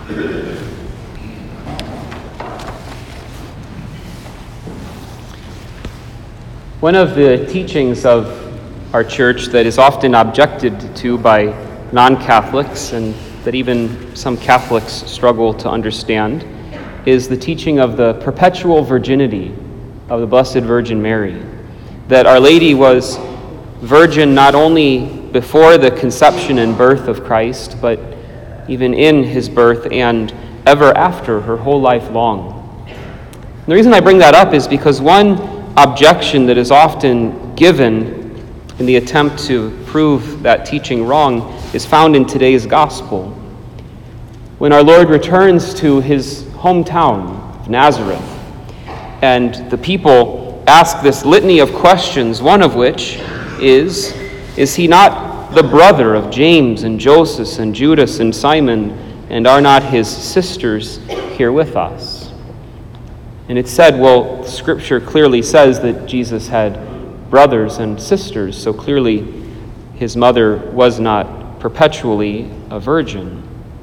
One of the teachings of our church that is often objected to by non-Catholics, and that even some Catholics struggle to understand, is the teaching of the perpetual virginity of the Blessed Virgin Mary. That Our Lady was virgin not only before the conception and birth of Christ, but even in his birth and ever after, her whole life long. And the reason I bring that up is because one objection that is often given in the attempt to prove that teaching wrong is found in today's gospel. When our Lord returns to his hometown of Nazareth, and the people ask this litany of questions, one of which is he not the brother of James and Joseph and Judas and Simon, and are not his sisters here with us? And it's said, well, Scripture clearly says that Jesus had brothers and sisters, so clearly his mother was not perpetually a virgin.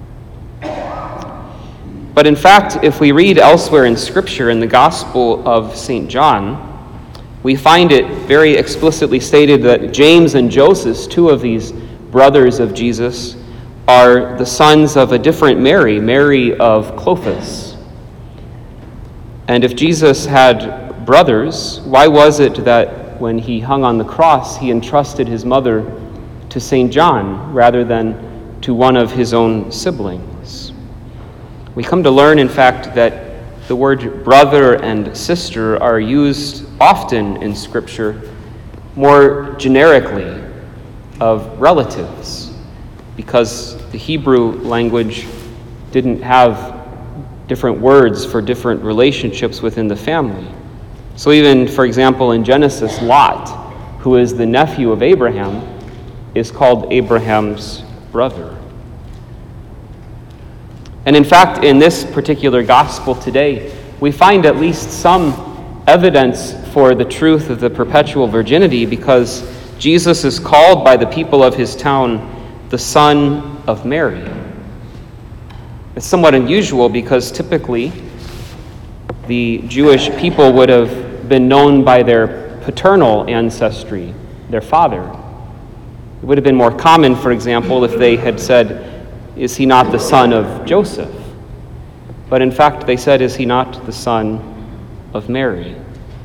But in fact, if we read elsewhere in Scripture, in the Gospel of St. John, we find it very explicitly stated that James and Joseph, two of these brothers of Jesus, are the sons of a different Mary, Mary of Clophas. And if Jesus had brothers, why was it that when he hung on the cross, he entrusted his mother to St. John rather than to one of his own siblings? We come to learn, in fact, that the word brother and sister are used often in Scripture more generically of relatives, because the Hebrew language didn't have different words for different relationships within the family. So even, for example, in Genesis, Lot, who is the nephew of Abraham, is called Abraham's brother. And in fact, in this particular gospel today, we find at least some evidence for the truth of the perpetual virginity, because Jesus is called by the people of his town the Son of Mary. It's somewhat unusual because typically the Jewish people would have been known by their paternal ancestry, their father. It would have been more common, for example, if they had said, "Is he not the son of Joseph?" But in fact, they said, "Is he not the son of Mary?"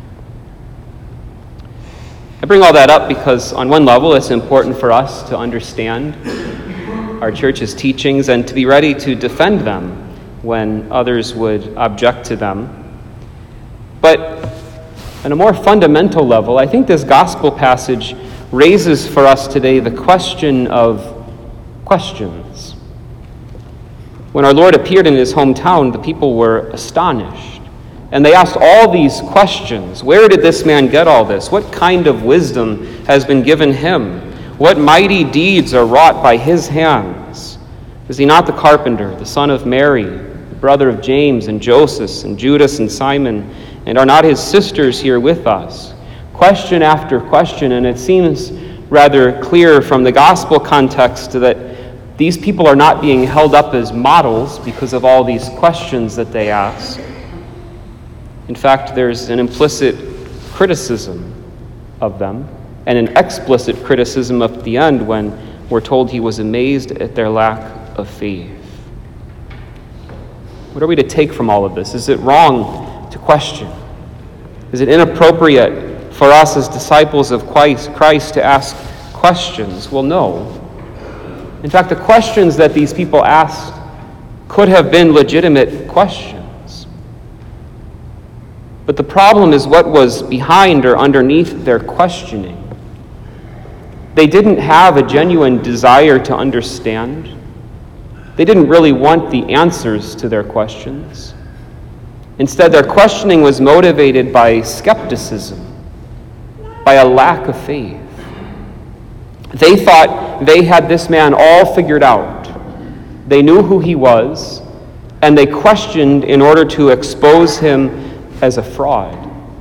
I bring all that up because on one level it's important for us to understand our church's teachings and to be ready to defend them when others would object to them. But on a more fundamental level, I think this gospel passage raises for us today the question of questions. When our Lord appeared in his hometown, the people were astonished, and they asked all these questions. Where did this man get all this? What kind of wisdom has been given him? What mighty deeds are wrought by his hands? Is he not the carpenter, the son of Mary, the brother of James and Joseph and Judas and Simon, and are not his sisters here with us? Question after question, and it seems rather clear from the gospel context that these people are not being held up as models because of all these questions that they ask. In fact, there's an implicit criticism of them, and an explicit criticism at the end when we're told he was amazed at their lack of faith. What are we to take from all of this? Is it wrong to question? Is it inappropriate for us as disciples of Christ to ask questions? Well, no. In fact, the questions that these people asked could have been legitimate questions. But the problem is what was behind or underneath their questioning. They didn't have a genuine desire to understand. They didn't really want the answers to their questions. Instead, their questioning was motivated by skepticism, by a lack of faith. They thought they had this man all figured out. They knew who he was, and they questioned in order to expose him as a fraud.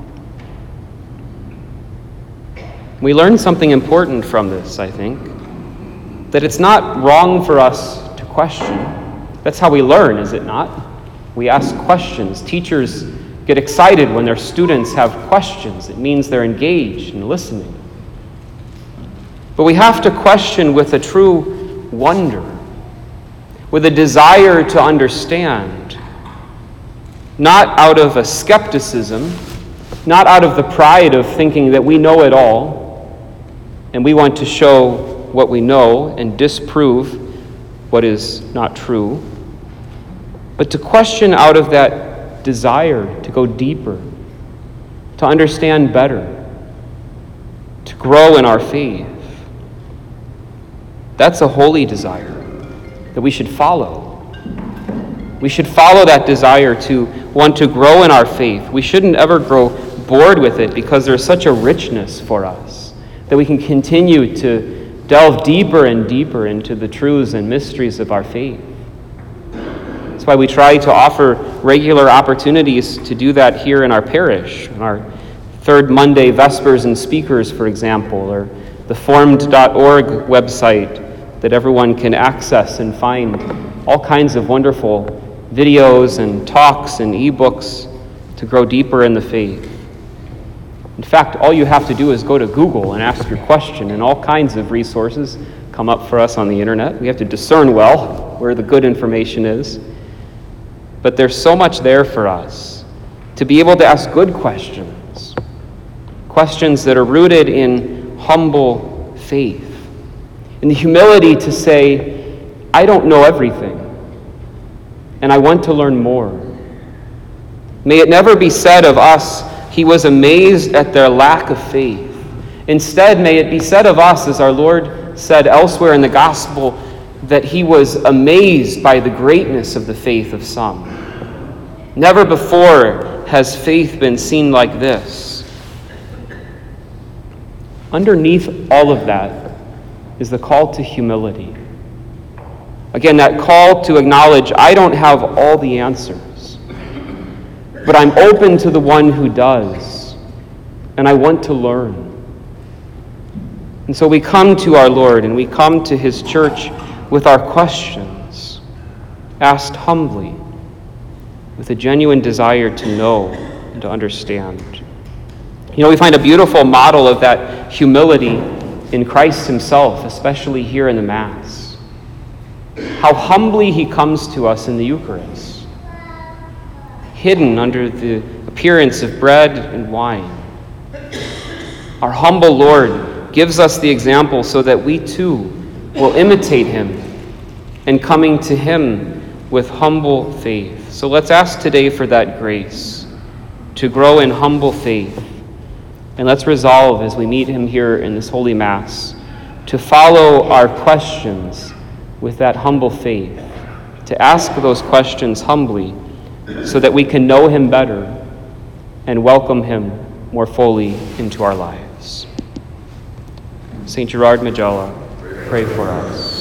We learn something important from this, I think, that it's not wrong for us to question. That's how we learn, is it not? We ask questions. Teachers get excited when their students have questions. It means they're engaged and listening. But we have to question with a true wonder, with a desire to understand, not out of a skepticism, not out of the pride of thinking that we know it all, and we want to show what we know and disprove what is not true, but to question out of that desire to go deeper, to understand better, to grow in our faith. That's a holy desire that we should follow. We should follow that desire to want to grow in our faith. We shouldn't ever grow bored with it because there's such a richness for us that we can continue to delve deeper and deeper into the truths and mysteries of our faith. That's why we try to offer regular opportunities to do that here in our parish, in our third Monday Vespers and Speakers, for example, or the formed.org website that everyone can access and find all kinds of wonderful videos and talks and ebooks to grow deeper in the faith. In fact, all you have to do is go to Google and ask your question, and all kinds of resources come up for us on the internet. We have to discern well where the good information is. But there's so much there for us to be able to ask good questions, questions that are rooted in humble faith, in the humility to say, I don't know everything, and I want to learn more. May it never be said of us, he was amazed at their lack of faith. Instead, may it be said of us, as our Lord said elsewhere in the gospel, that he was amazed by the greatness of the faith of some. Never before has faith been seen like this. Underneath all of that is the call to humility. Again, that call to acknowledge, I don't have all the answers, but I'm open to the one who does, and I want to learn. And so we come to our Lord and we come to his church with our questions, asked humbly, with a genuine desire to know and to understand. You know, we find a beautiful model of that humility in Christ himself, especially here in the Mass. How humbly he comes to us in the Eucharist, hidden under the appearance of bread and wine. Our humble Lord gives us the example so that we too will imitate him and coming to him with humble faith. So let's ask today for that grace to grow in humble faith. And let's resolve as we meet him here in this Holy Mass to follow our questions with that humble faith, to ask those questions humbly so that we can know him better and welcome him more fully into our lives. St. Gerard Majella, pray for us.